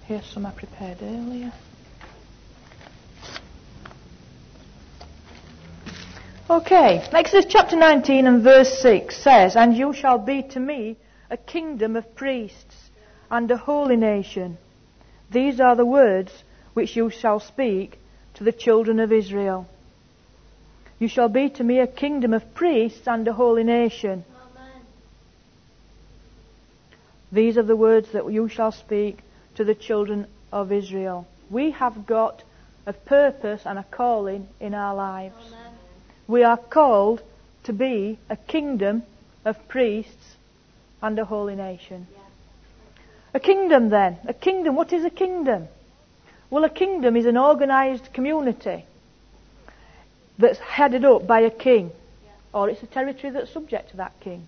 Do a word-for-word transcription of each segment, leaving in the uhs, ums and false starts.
Here's some I prepared earlier. Okay, Exodus chapter nineteen and verse six says, "And you shall be to me a kingdom of priests and a holy nation. These are the words which you shall speak to the children of Israel." You shall be to me a kingdom of priests and a holy nation. Amen. These are the words that you shall speak to the children of Israel. We have got a purpose and a calling in our lives. Amen. We are called to be a kingdom of priests and a holy nation. Yeah. A kingdom then. A kingdom, what is a kingdom? Well, a kingdom is an organised community that's headed up by a king. Yeah. Or it's a territory that's subject to that king.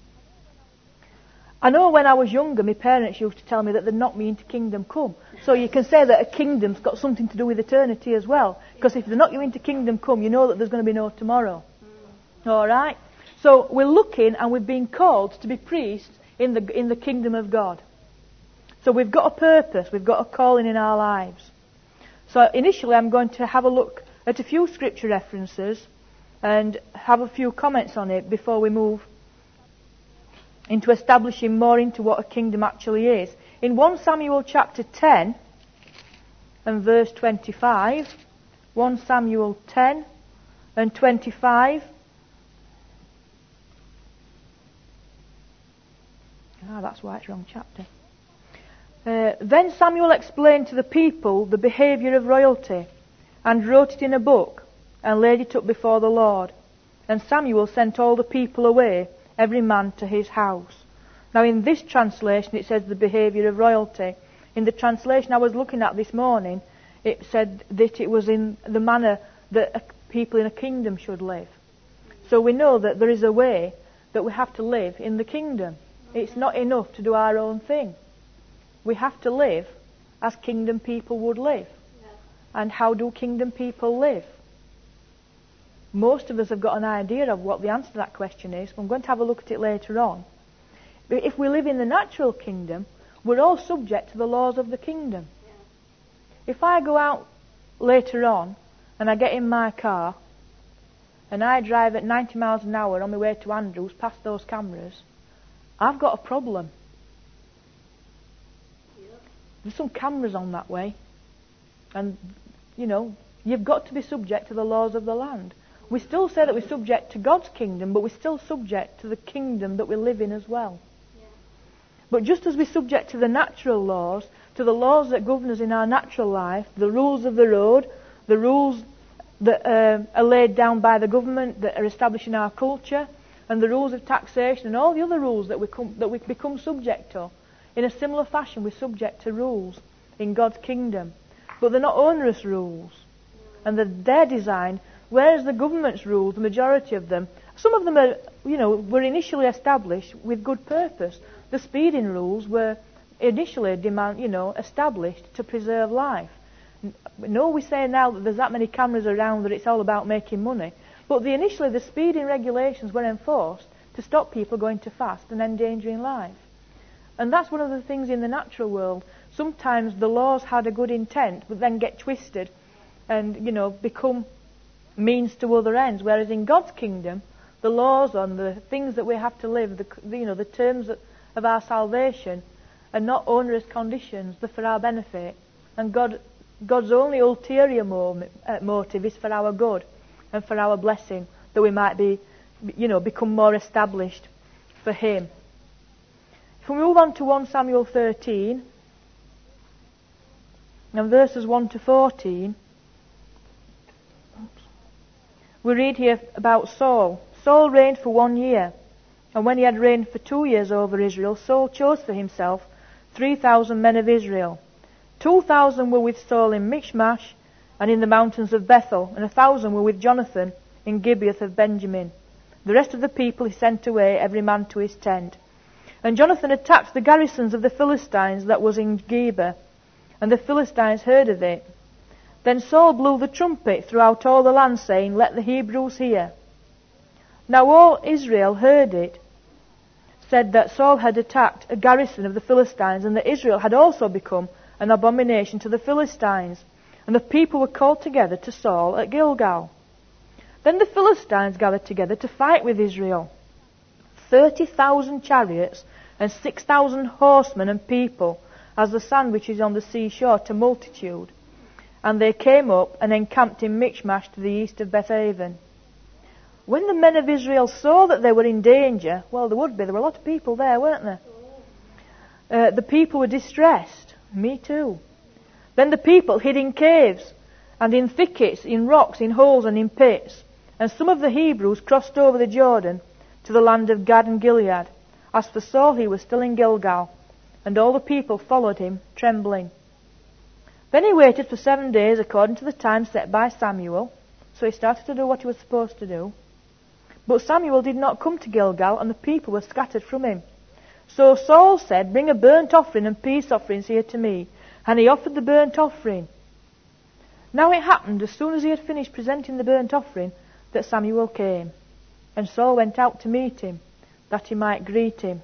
I know when I was younger, my parents used to tell me that they'd knock me into kingdom come. So you can say that a kingdom's got something to do with eternity as well. Because if they knock you into kingdom come, you know that there's going to be no tomorrow. Mm. Alright? So we're looking and we've been called to be priests in the, in the kingdom of God. So we've got a purpose, we've got a calling in our lives. So initially I'm going to have a look at a few scripture references and have a few comments on it before we move into establishing more into what a kingdom actually is. In First Samuel chapter ten and verse twenty-five, First Samuel ten and twenty-five. Ah, that's why it's wrong chapter. Uh, then Samuel explained to the people the behaviour of royalty, and wrote it in a book, and laid it up before the Lord. And Samuel sent all the people away, every man to his house. Now in this translation it says the behaviour of royalty. In the translation I was looking at this morning, it said that it was in the manner that people in a kingdom should live. So we know that there is a way that we have to live in the kingdom. It's not enough to do our own thing. We have to live as kingdom people would live. And how do kingdom people live? Most of us have got an idea of what the answer to that question is. I'm going to have a look at it later on. But if we live in the natural kingdom, we're all subject to the laws of the kingdom. Yeah. If I go out later on and I get in my car and I drive at ninety miles an hour on my way to Andrews past those cameras, I've got a problem. Yeah. There's some cameras on that way. And, you know, you've got to be subject to the laws of the land. We still say that we're subject to God's kingdom, but we're still subject to the kingdom that we live in as well. Yeah. But just as we're subject to the natural laws, to the laws that govern us in our natural life, the rules of the road, the rules that uh, are laid down by the government that are established in our culture, and the rules of taxation and all the other rules that we, com- that we become subject to, in a similar fashion we're subject to rules in God's kingdom. But they're not onerous rules. And they're, they're designed, whereas the government's rules, the majority of them, some of them are, you know, were initially established with good purpose. The speeding rules were initially demand, you know, established to preserve life. No, we say now that there's that many cameras around that it's all about making money. But the, initially the speeding regulations were enforced to stop people going too fast and endangering life. And that's one of the things in the natural world. Sometimes the laws had a good intent, but then get twisted and, you know, become means to other ends. Whereas in God's kingdom, the laws on the things that we have to live, the, you know, the terms of our salvation are not onerous conditions. They're for our benefit. And God, God's only ulterior motive is for our good and for our blessing, that we might be, you know, become more established for Him. If we move on to First Samuel thirteen, and verses one to fourteen, we read here about Saul. Saul reigned for one year, and when he had reigned for two years over Israel, Saul chose for himself three thousand men of Israel. Two thousand were with Saul in Michmash and in the mountains of Bethel, and a thousand were with Jonathan in Gibeath of Benjamin. The rest of the people he sent away, every man to his tent. And Jonathan attacked the garrisons of the Philistines that was in Geba, and the Philistines heard of it. Then Saul blew the trumpet throughout all the land, saying, "Let the Hebrews hear." Now all Israel heard it, said that Saul had attacked a garrison of the Philistines, and that Israel had also become an abomination to the Philistines. And the people were called together to Saul at Gilgal. Then the Philistines gathered together to fight with Israel. Thirty thousand chariots and six thousand horsemen and people, as the sand which is on the seashore to multitude. And they came up and encamped in Michmash to the east of Bethaven. When the men of Israel saw that they were in danger, well, there would be, there were a lot of people there, weren't there? Uh, the people were distressed. Me too. Then the people hid in caves, and in thickets, in rocks, in holes, and in pits. And some of the Hebrews crossed over the Jordan to the land of Gad and Gilead. As for Saul, he was still in Gilgal, and all the people followed him, trembling. Then he waited for seven days according to the time set by Samuel. So he started to do what he was supposed to do. But Samuel did not come to Gilgal, and the people were scattered from him. So Saul said, "Bring a burnt offering and peace offerings here to me." And he offered the burnt offering. Now it happened, as soon as he had finished presenting the burnt offering, that Samuel came. And Saul went out to meet him, that he might greet him.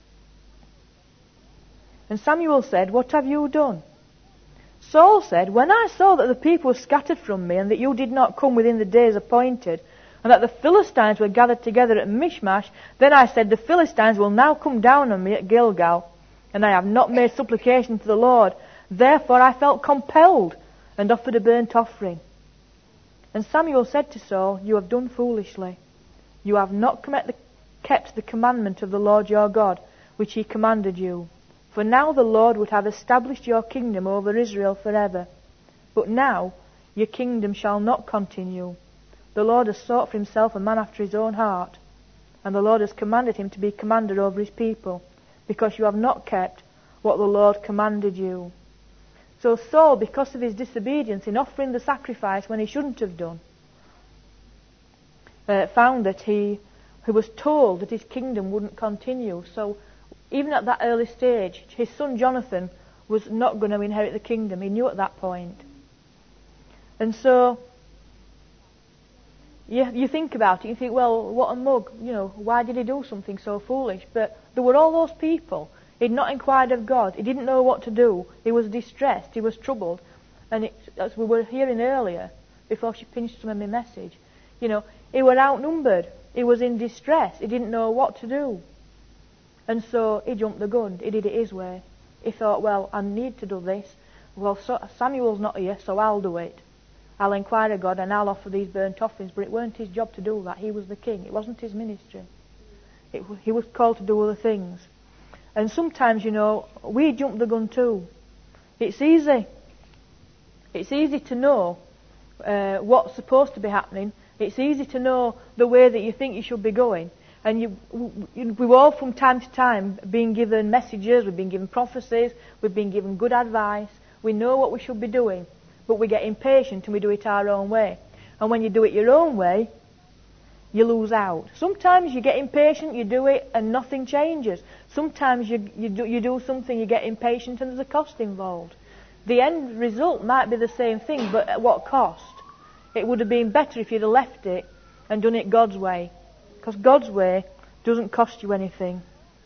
And Samuel said, "What have you done?" Saul said, "When I saw that the people were scattered from me, and that you did not come within the days appointed, and that the Philistines were gathered together at Michmash, then I said, the Philistines will now come down on me at Gilgal, and I have not made supplication to the Lord. Therefore I felt compelled, and offered a burnt offering." And Samuel said to Saul, "You have done foolishly. You have not kept the commandment of the Lord your God, which he commanded you. For now the Lord would have established your kingdom over Israel forever. But now your kingdom shall not continue. The Lord has sought for himself a man after his own heart, and the Lord has commanded him to be commander over his people, because you have not kept what the Lord commanded you." So Saul, because of his disobedience in offering the sacrifice when he shouldn't have done, uh, found that he, he was told that his kingdom wouldn't continue. So even at that early stage, his son Jonathan was not going to inherit the kingdom. He knew at that point. And so you, you think about it, you think, well, what a mug, you know, why did he do something so foolish? But there were all those people. He'd not inquired of God. He didn't know what to do. He was distressed. He was troubled. And it, as we were hearing earlier, before she finished some of my message, you know, he was outnumbered. He was in distress. He didn't know what to do. And so he jumped the gun. He did it his way. He thought, well, I need to do this. Well, so Samuel's not here, so I'll do it. I'll inquire of God and I'll offer these burnt offerings. But it weren't his job to do that. He was the king. It wasn't his ministry. It, he was called to do other things. And sometimes, you know, we jump the gun too. It's easy. It's easy to know uh, what's supposed to be happening. It's easy to know the way that you think you should be going. And you, you, we've all from time to time been given messages, we've been given prophecies, we've been given good advice. We know what we should be doing, but we get impatient and we do it our own way. And when you do it your own way, you lose out. Sometimes you get impatient, you do it, and nothing changes. Sometimes you, you, do, you do something, you get impatient, and there's a cost involved. The end result might be the same thing, but at what cost? It would have been better if you'd have left it and done it God's way. Because God's way doesn't cost you anything.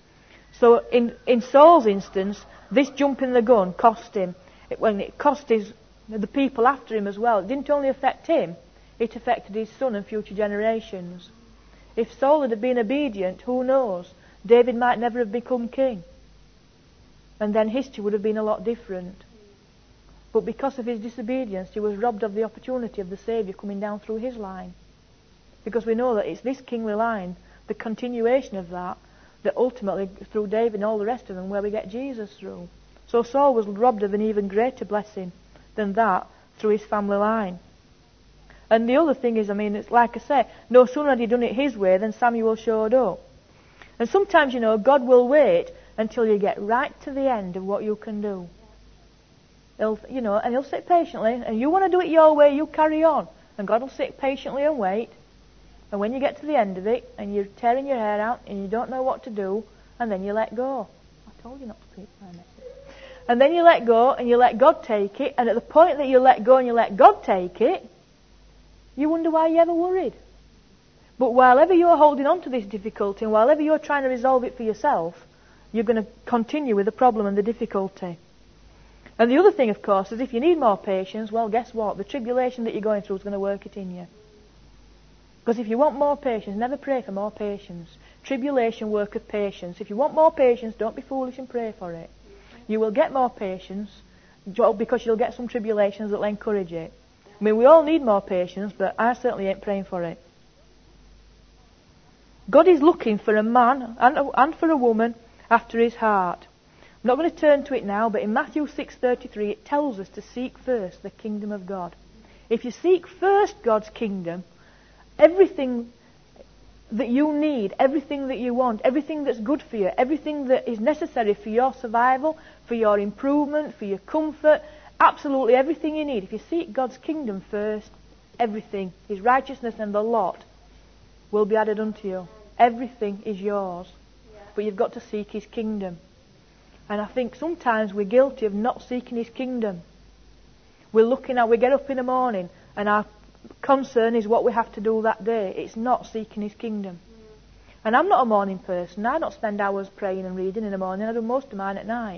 So in, in Saul's instance, this jumping the gun cost him. It, when it cost his, the people after him as well. It didn't only affect him, it affected his son and future generations. If Saul had been obedient, who knows? David might never have become king. And then history would have been a lot different. But because of his disobedience, he was robbed of the opportunity of the Saviour coming down through his line. Because we know that it's this kingly line, the continuation of that, that ultimately, through David and all the rest of them, where we get Jesus through. So Saul was robbed of an even greater blessing than that through his family line. And the other thing is, I mean, it's like I say, no sooner had he done it his way than Samuel showed up. And sometimes, you know, God will wait until you get right to the end of what you can do. He'll, you know, and he'll sit patiently, and you want to do it your way, you carry on. And God will sit patiently and wait. And when you get to the end of it, and you're tearing your hair out, and you don't know what to do, and then you let go. I told you not to preach my message. And then you let go, and you let God take it, and at the point that you let go and you let God take it, you wonder why you ever worried. But while ever you're holding on to this difficulty, and while ever you're trying to resolve it for yourself, you're going to continue with the problem and the difficulty. And the other thing, of course, is if you need more patience, well, guess what? The tribulation that you're going through is going to work it in you. Because if you want more patience, never pray for more patience. Tribulation worketh patience. If you want more patience, don't be foolish and pray for it. You will get more patience because you'll get some tribulations that will encourage it. I mean, we all need more patience, but I certainly ain't praying for it. God is looking for a man and, a, and for a woman after his heart. I'm not going to turn to it now, but in Matthew six thirty-three it tells us to seek first the kingdom of God. If you seek first God's kingdom, everything that you need, everything that you want, everything that's good for you, everything that is necessary for your survival, for your improvement, for your comfort, absolutely everything you need. If you seek God's kingdom first, everything, his righteousness and the lot, will be added unto you. Everything is yours. But you've got to seek his kingdom. And I think sometimes we're guilty of not seeking his kingdom. We're looking at, we get up in the morning and our concern is what we have to do that day. It's not seeking his kingdom. And I'm not a morning person. I don't spend hours praying and reading in the morning. I do most of mine at night.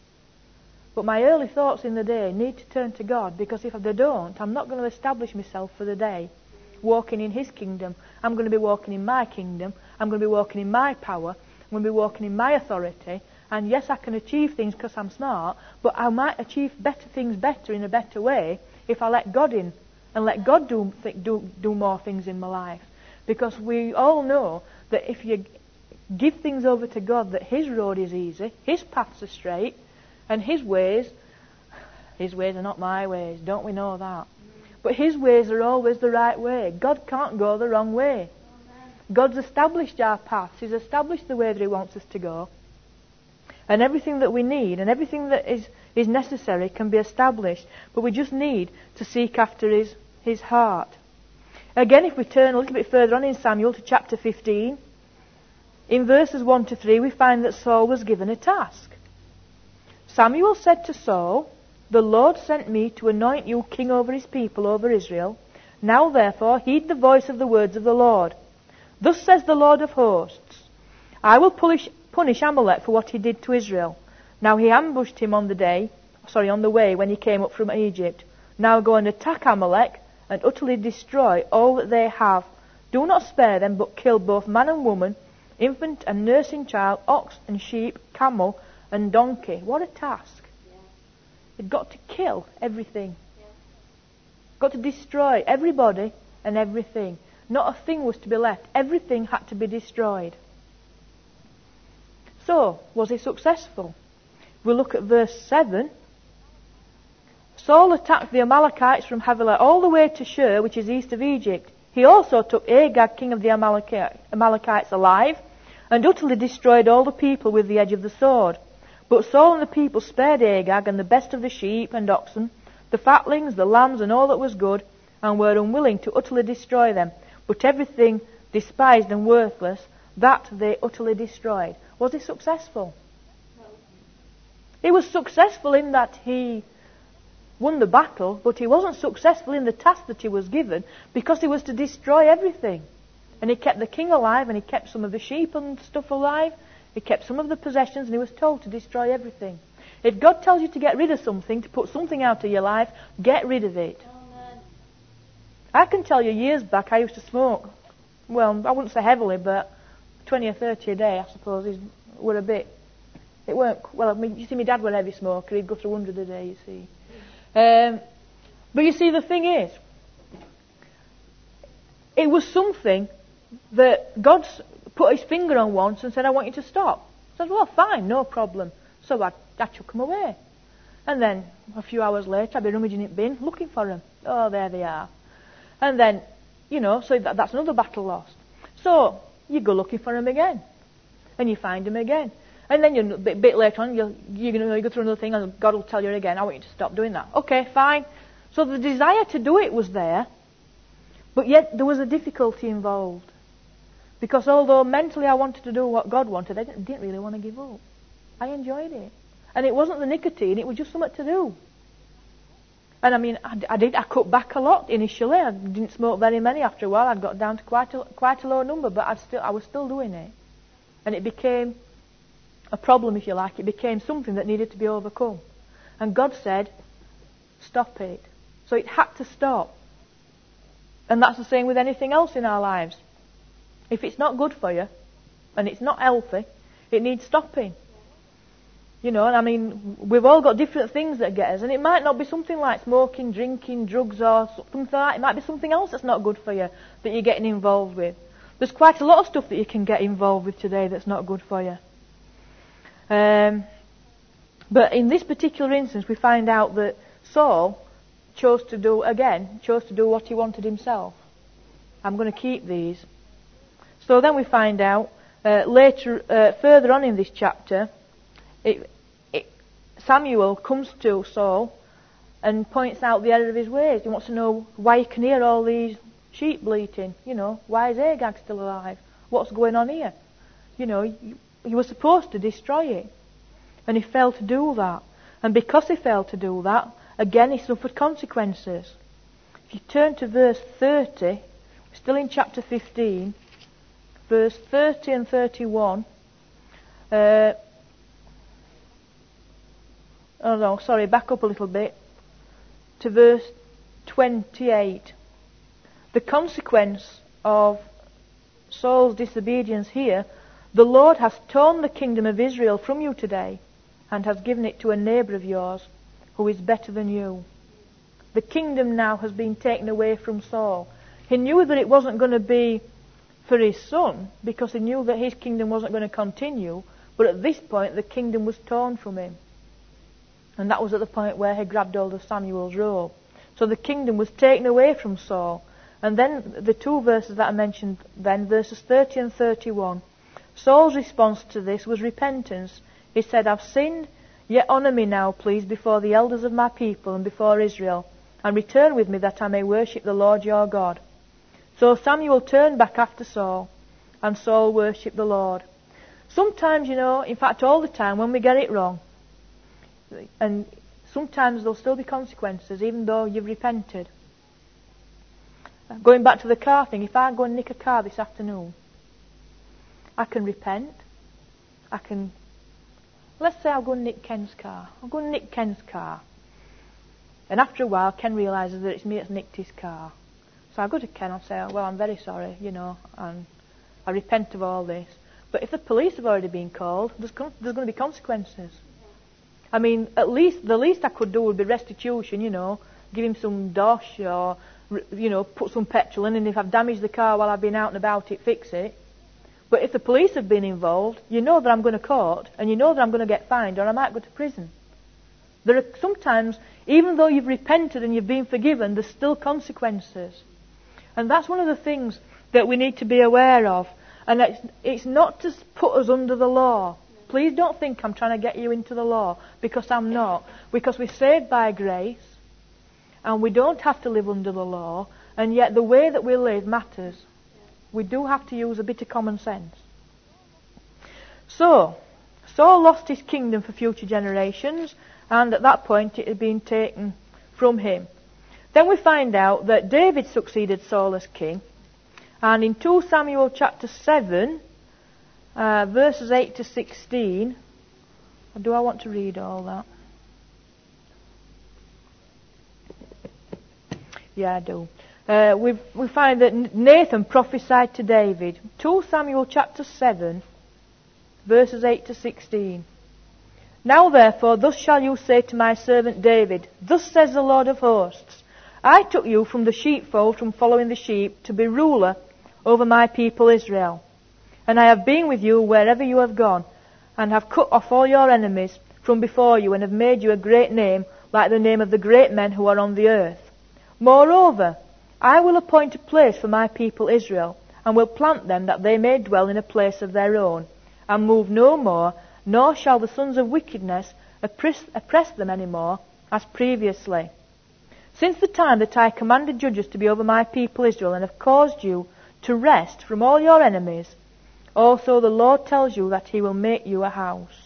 But my early thoughts in the day need to turn to God, because if they don't, I'm not going to establish myself for the day walking in his kingdom. I'm going to be walking in my kingdom. I'm going to be walking in my power. I'm going to be walking in my authority. And yes, I can achieve things because I'm smart, but I might achieve better things better in a better way if I let God in and let God do, th- do, do more things in my life. Because we all know that if you give things over to God, that his road is easy, his paths are straight, and his ways, his ways are not my ways. Don't we know that? But his ways are always the right way. God can't go the wrong way. God's established our paths. He's established the way that he wants us to go. And everything that we need and everything that is, is necessary can be established. But we just need to seek after his, his heart. Again, if we turn a little bit further on in Samuel to chapter fifteen, in verses one to three, we find that Saul was given a task. Samuel said to Saul, "The Lord sent me to anoint you king over his people, over Israel. Now therefore heed the voice of the words of the Lord. Thus says the Lord of hosts, I will punish, punish Amalek for what he did to Israel. Now he ambushed him on the day, sorry, on the way when he came up from Egypt. Now go and attack Amalek and utterly destroy all that they have. Do not spare them, but kill both man and woman, infant and nursing child, ox and sheep, camel and donkey." What a task. You've got to kill everything. Got to destroy everybody and everything. Not a thing was to be left. Everything had to be destroyed. So, was he successful? We look at verse seven. Saul attacked the Amalekites from Havilah all the way to Shur, which is east of Egypt. He also took Agag, king of the Amalekites, alive, and utterly destroyed all the people with the edge of the sword. But Saul and the people spared Agag and the best of the sheep and oxen, the fatlings, the lambs, and all that was good, and were unwilling to utterly destroy them. But everything despised and worthless, that they utterly destroyed. Was he successful? No. He was successful in that he won the battle, but he wasn't successful in the task that he was given, because he was to destroy everything. And he kept the king alive, and he kept some of the sheep and stuff alive. He kept some of the possessions, and he was told to destroy everything. If God tells you to get rid of something, to put something out of your life, get rid of it. Amen. I can tell you years back I used to smoke. Well, I wouldn't say heavily, but twenty or thirty a day, I suppose, is, were a bit. It weren't, well, I mean, you see, my dad was a heavy smoker. He'd go through one hundred a day, you see. Um, but you see, the thing is, it was something that God put his finger on once and said, "I want you to stop." I said, "Well, fine, no problem." So I, I took them away. And then a few hours later, I'd be rummaging in the bin, looking for them. Oh, there they are. And then, you know, so that, that's another battle lost. So you go looking for them again. And you find them again. And then you, a bit, bit later on, you'll, you're going to go through another thing, and God will tell you again, "I want you to stop doing that." Okay, fine. So the desire to do it was there, but yet there was a difficulty involved. Because although mentally I wanted to do what God wanted, I didn't, didn't really want to give up. I enjoyed it. And it wasn't the nicotine, it was just something to do. And I mean, I, I did, I cut back a lot initially. I didn't smoke very many. After a while, I'd got down to quite a, quite a low number, but I'd still, I was still doing it. And it became a problem, if you like. It became something that needed to be overcome. And God said, stop it. So it had to stop. And that's the same with anything else in our lives. If it's not good for you, and it's not healthy, it needs stopping. You know, and I mean, we've all got different things that get us, and it might not be something like smoking, drinking, drugs, or something like that. It might be something else that's not good for you that you're getting involved with. There's quite a lot of stuff that you can get involved with today that's not good for you. Um, but in this particular instance, we find out that Saul chose to do, again, chose to do what he wanted himself. I'm going to keep these. So then we find out, uh, later, uh, further on in this chapter, it, it, Samuel comes to Saul and points out the error of his ways. He wants to know why you can hear all these sheep bleating. You know, why is Agag still alive? What's going on here? You know, you, you were supposed to destroy it. And he failed to do that. And because he failed to do that, again he suffered consequences. If you turn to verse thirty, still in chapter fifteen, verse thirty and thirty-one, uh, oh no, sorry, back up a little bit, to verse twenty-eight. The consequence of Saul's disobedience here, the Lord has torn the kingdom of Israel from you today, and has given it to a neighbour of yours, who is better than you. The kingdom now has been taken away from Saul. He knew that it wasn't going to be for his son, because he knew that his kingdom wasn't going to continue, but at this point the kingdom was torn from him. And that was at the point where he grabbed hold of Samuel's robe. So the kingdom was taken away from Saul. And then the two verses that I mentioned then, verses thirty and thirty-one, Saul's response to this was repentance. He said, I've sinned, yet honour me now, please, before the elders of my people and before Israel, and return with me that I may worship the Lord your God. So Samuel turned back after Saul, and Saul worshipped the Lord. Sometimes, you know, in fact all the time, when we get it wrong, and sometimes there'll still be consequences, even though you've repented. Going back to the car thing, if I go and nick a car this afternoon, I can repent. I can... Let's say I'll go and nick Ken's car. I'll go and nick Ken's car. And after a while, Ken realises that it's me that's nicked his car. So I go to Ken and say, well, I'm very sorry, you know, and I repent of all this. But if the police have already been called, there's, con- there's going to be consequences. I mean, at least, the least I could do would be restitution, you know, give him some dosh or, you know, put some petrol in, and if I've damaged the car while I've been out and about it, fix it. But if the police have been involved, you know that I'm going to court, and you know that I'm going to get fined, or I might go to prison. There are sometimes, even though you've repented and you've been forgiven, there's still consequences. And that's one of the things that we need to be aware of. And it's, it's not to put us under the law. Please don't think I'm trying to get you into the law, because I'm not. Because we're saved by grace, and we don't have to live under the law, and yet the way that we live matters. We do have to use a bit of common sense. So, Saul lost his kingdom for future generations, and at that point it had been taken from him. Then we find out that David succeeded Saul as king, and in Second Samuel chapter seven, uh, verses eight to sixteen, do I want to read all that? Yeah, I do. Uh, we we find that Nathan prophesied to David. Second Samuel chapter seven, verses eight to sixteen. Now therefore, thus shall you say to my servant David, thus says the Lord of hosts, I took you from the sheepfold, from following the sheep, to be ruler over my people Israel. And I have been with you wherever you have gone, and have cut off all your enemies from before you, and have made you a great name, like the name of the great men who are on the earth. Moreover, I will appoint a place for my people Israel, and will plant them that they may dwell in a place of their own, and move no more, nor shall the sons of wickedness oppress, oppress them any more, as previously. Since the time that I commanded judges to be over my people Israel, and have caused you to rest from all your enemies, also the Lord tells you that he will make you a house.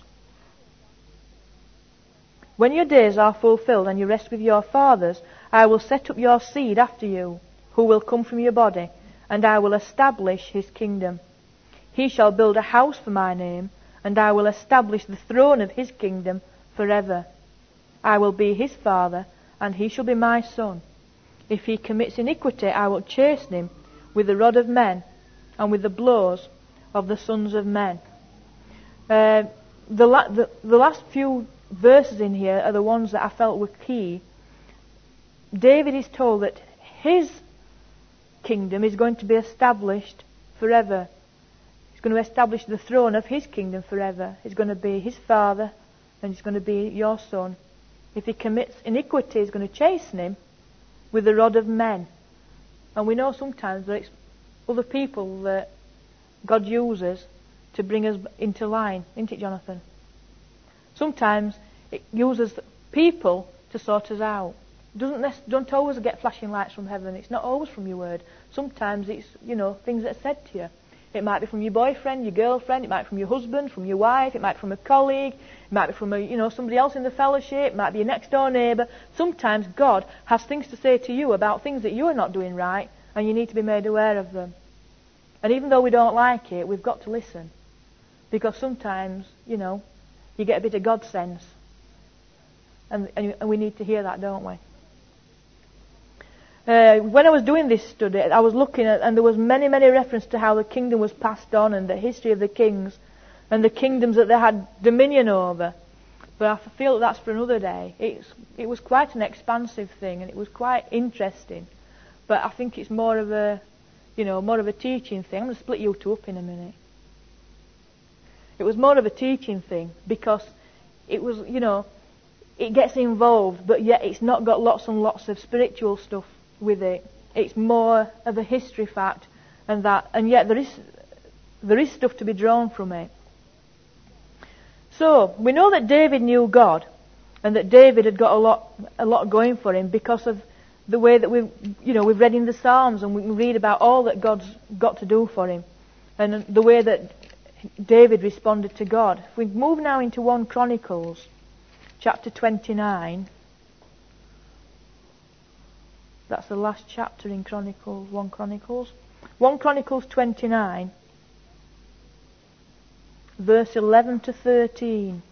When your days are fulfilled and you rest with your fathers, I will set up your seed after you, who will come from your body, and I will establish his kingdom. He shall build a house for my name, and I will establish the throne of his kingdom forever. I will be his father, and he shall be my son. If he commits iniquity, I will chasten him with the rod of men, and with the blows of the sons of men. Uh, the, la- the, the last few verses in here are the ones that I felt were key. David is told that his kingdom is going to be established forever. He's going to establish the throne of his kingdom forever. He's going to be his father, and he's going to be your son. If he commits iniquity, he's going to chasten him with the rod of men. And we know sometimes that it's other people that God uses to bring us into line, isn't it, Jonathan? Sometimes it uses people to sort us out. It doesn't nec- don't always get flashing lights from heaven. It's not always from your word. Sometimes it's, you know, things that are said to you. It might be from your boyfriend, your girlfriend. It might be from your husband, from your wife. It might be from a colleague. It might be from a, you know, somebody else in the fellowship. It might be your next door neighbour. Sometimes God has things to say to you about things that you are not doing right, and you need to be made aware of them. And even though we don't like it, we've got to listen, because sometimes, you know, you get a bit of God sense, and and, and we need to hear that, don't we? Uh, when I was doing this study, I was looking at, and there was many, many references to how the kingdom was passed on, and the history of the kings, and the kingdoms that they had dominion over. But I feel that that's for another day. It's, it was quite an expansive thing, and it was quite interesting. But I think it's more of a, you know, more of a teaching thing. I'm going to split you two up in a minute. It was more of a teaching thing, because it was, you know, it gets involved, but yet it's not got lots and lots of spiritual stuff with it. It's more of a history fact, and that, and yet there is there is stuff to be drawn from it. So we know that David knew God, and that David had got a lot a lot going for him because of the way that we, you know, we've read in the Psalms, and we can read about all that God's got to do for him, and the way that David responded to God. If we move now into First Chronicles, chapter twenty-nine. That's the last chapter in Chronicles, First Chronicles. First Chronicles twenty-nine, verse eleven to thirteen.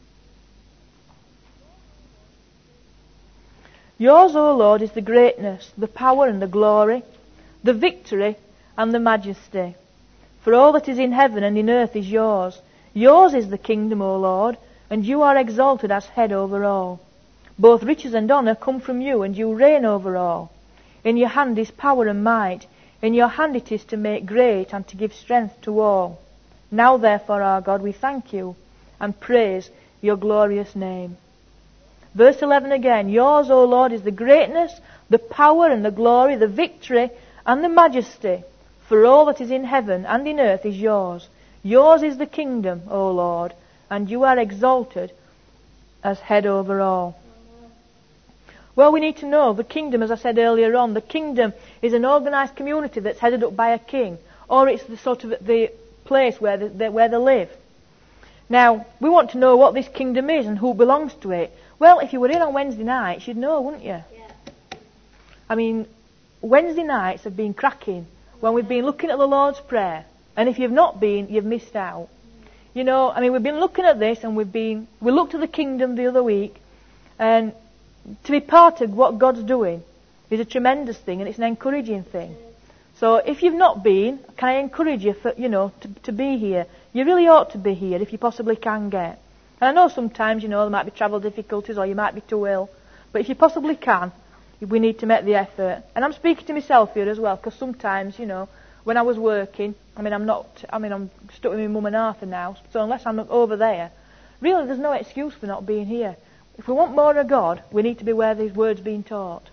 Yours, O Lord, is the greatness, the power and the glory, the victory and the majesty. For all that is in heaven and in earth is yours. Yours is the kingdom, O Lord, and you are exalted as head over all. Both riches and honour come from you, and you reign over all. In your hand is power and might. In your hand it is to make great and to give strength to all. Now therefore, our God, we thank you and praise your glorious name. Verse eleven again. Yours, O Lord, is the greatness, the power and the glory, the victory and the majesty. For all that is in heaven and in earth is yours. Yours is the kingdom, O Lord, and you are exalted as head over all. Well, we need to know the kingdom, as I said earlier on, the kingdom is an organised community that's headed up by a king, or it's the sort of the place where they, where they live. Now, we want to know what this kingdom is and who belongs to it. Well, if you were in on Wednesday nights, you'd know, wouldn't you? Yeah. I mean, Wednesday nights have been cracking when we've been looking at the Lord's Prayer, and if you've not been, you've missed out. You know, I mean, we've been looking at this, and we've been, we looked at the kingdom the other week, and to be part of what God's doing is a tremendous thing, and it's an encouraging thing. So if you've not been, can I encourage you, for, you know, to, to be here? You really ought to be here if you possibly can get. And I know sometimes, you know, there might be travel difficulties, or you might be too ill, but if you possibly can, we need to make the effort. And I'm speaking to myself here as well, because sometimes, you know, when I was working, I mean, I'm not, I mean, I'm stuck with my mum and Arthur now, so unless I'm over there, really there's no excuse for not being here. If we want more of God, we need to be where these words being taught.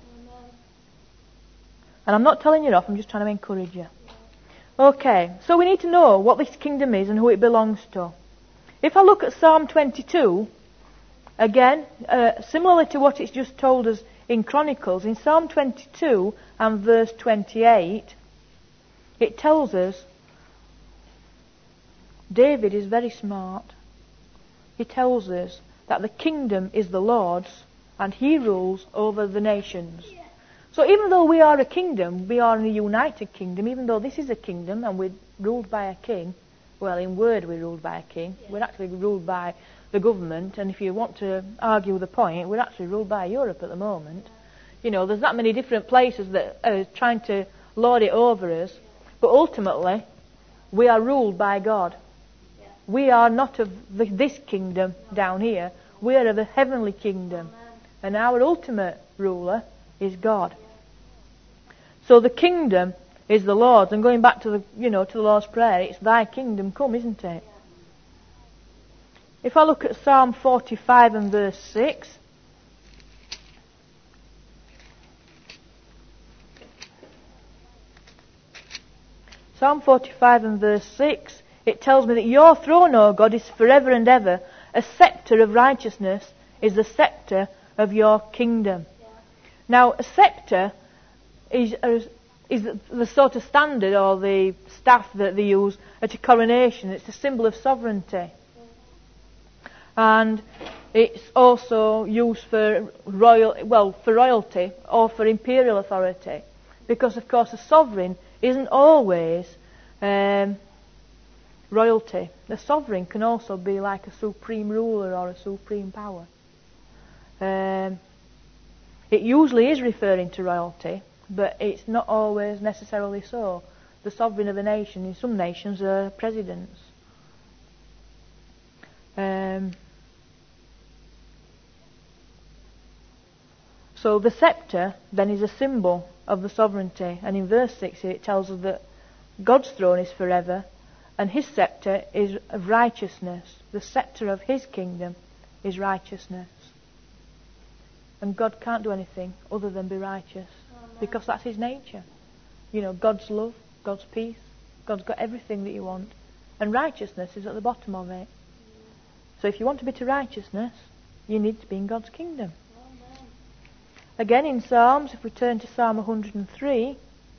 And I'm not telling you off, I'm just trying to encourage you. Okay, so we need to know what this kingdom is and who it belongs to. If I look at Psalm twenty-two, again, uh, similarly to what it's just told us in Chronicles, in Psalm twenty-two and verse twenty-eight, it tells us David is very smart. He tells us that the kingdom is the Lord's and he rules over the nations. Yeah. So even though we are a kingdom, we are in a united kingdom, even though this is a kingdom and we're ruled by a king, well, in word we're ruled by a king, yeah. We're actually ruled by the government, and if you want to argue the point, we're actually ruled by Europe at the moment. You know, there's that many different places that are trying to lord it over us, but ultimately, we are ruled by God. We are not of the, this kingdom down here. We are of a heavenly kingdom, and our ultimate ruler is God. So the kingdom is the Lord's, and going back to the, you know, to the Lord's Prayer, it's Thy kingdom come, isn't it? If I look at Psalm forty-five and verse six, Psalm forty-five and verse six, it tells me that your throne, O God, is forever and ever. A scepter of righteousness is the scepter of your kingdom. Yeah. Now, a scepter is, is the sort of standard or the staff that they use at a coronation. It's a symbol of sovereignty. And it's also used for royal, well, for royalty or for imperial authority, because of course a sovereign isn't always um, royalty. The sovereign can also be like a supreme ruler or a supreme power. Um, it usually is referring to royalty, but it's not always necessarily so. The sovereign of a nation, in some nations, are presidents. Um, So the scepter then is a symbol of the sovereignty, and in verse six it tells us that God's throne is forever and His scepter is of righteousness. The scepter of His kingdom is righteousness. And God can't do anything other than be righteous, because that's His nature. You know, God's love, God's peace, God's got everything that you want, and righteousness is at the bottom of it. So if you want to be to righteousness, you need to be in God's kingdom. Again in Psalms, if we turn to Psalm one hundred three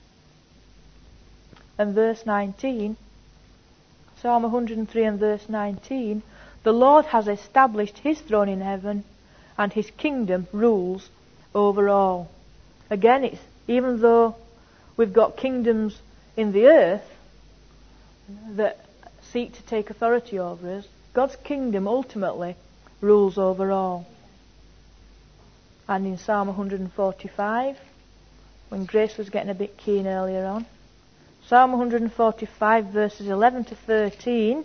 and verse nineteen, Psalm one hundred three and verse nineteen, the Lord has established His throne in heaven, and His kingdom rules over all. Again, it's even though we've got kingdoms in the earth that seek to take authority over us, God's kingdom ultimately rules over all. And in Psalm one hundred forty-five, when Grace was getting a bit keen earlier on, Psalm one hundred forty-five verses eleven to thirteen,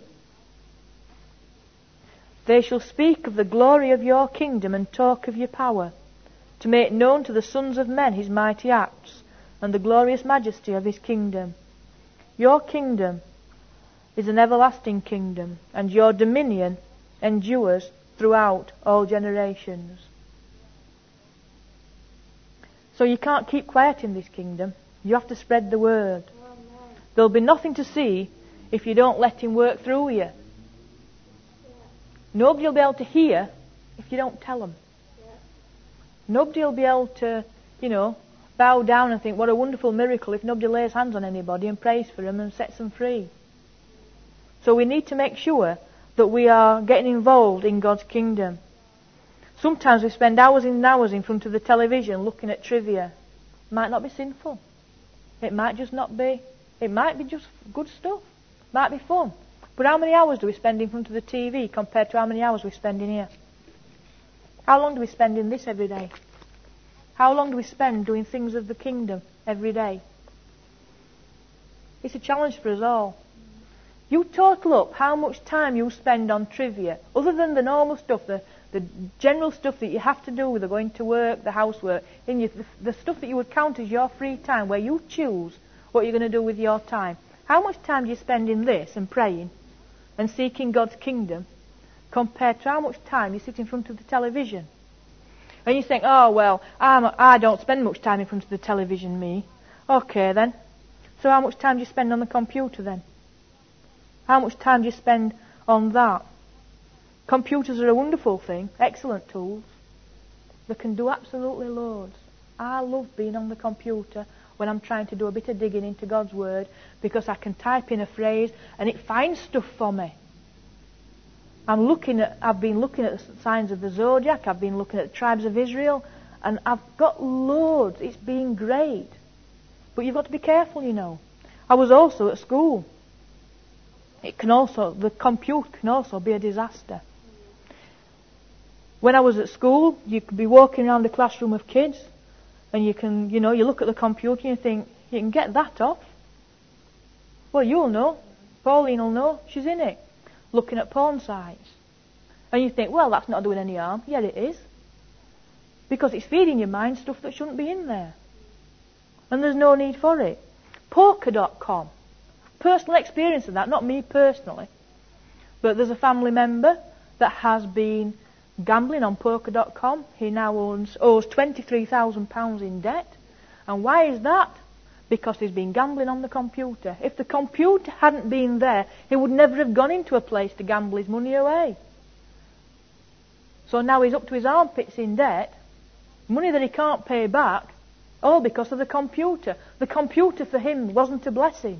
they shall speak of the glory of your kingdom and talk of your power, to make known to the sons of men His mighty acts and the glorious majesty of His kingdom. Your kingdom is an everlasting kingdom, and your dominion endures throughout all generations. So you can't keep quiet in this kingdom. You have to spread the word. There'll be nothing to see if you don't let Him work through you. Nobody will be able to hear if you don't tell them. Nobody will be able to, you know, bow down and think, what a wonderful miracle, if nobody lays hands on anybody and prays for them and sets them free. So we need to make sure that we are getting involved in God's kingdom. Sometimes we spend hours and hours in front of the television looking at trivia. It might not be sinful. It might just not be. It might be just good stuff. It might be fun. But how many hours do we spend in front of the T V compared to how many hours we spend in here? How long do we spend in this every day? How long do we spend doing things of the kingdom every day? It's a challenge for us all. You total up how much time you spend on trivia, other than the normal stuff, the The general stuff that you have to do with the going to work, the housework, in your, the, the stuff that you would count as your free time, where you choose what you're going to do with your time. How much time do you spend in this and praying and seeking God's kingdom compared to how much time you sit in front of the television? And you think, oh, well, I'm, I don't spend much time in front of the television, me. Okay, then. So how much time do you spend on the computer, then? How much time do you spend on that? Computers are a wonderful thing, excellent tools. They can do absolutely loads. I love being on the computer when I'm trying to do a bit of digging into God's Word, because I can type in a phrase and it finds stuff for me. I'm looking at, I've been looking at the signs of the zodiac, I've been looking at the tribes of Israel, and I've got loads. It's been great. But you've got to be careful, you know. I was also at school. It can also, the computer can also be a disaster. When I was at school, you could be walking around a classroom of kids, and you can, you know, you look at the computer and you think, you can get that off. Well, you'll know. Pauline will know. She's in it. Looking at porn sites. And you think, well, that's not doing any harm. Yeah, it is. Because it's feeding your mind stuff that shouldn't be in there. And there's no need for it. Poker dot com. Personal experience of that, not me personally. But there's a family member that has been gambling on Poker dot com. He now owns, owes twenty-three thousand pounds in debt. And why is that? Because he's been gambling on the computer. If the computer hadn't been there, he would never have gone into a place to gamble his money away. So now he's up to his armpits in debt, money that he can't pay back, all because of the computer. The computer for him wasn't a blessing.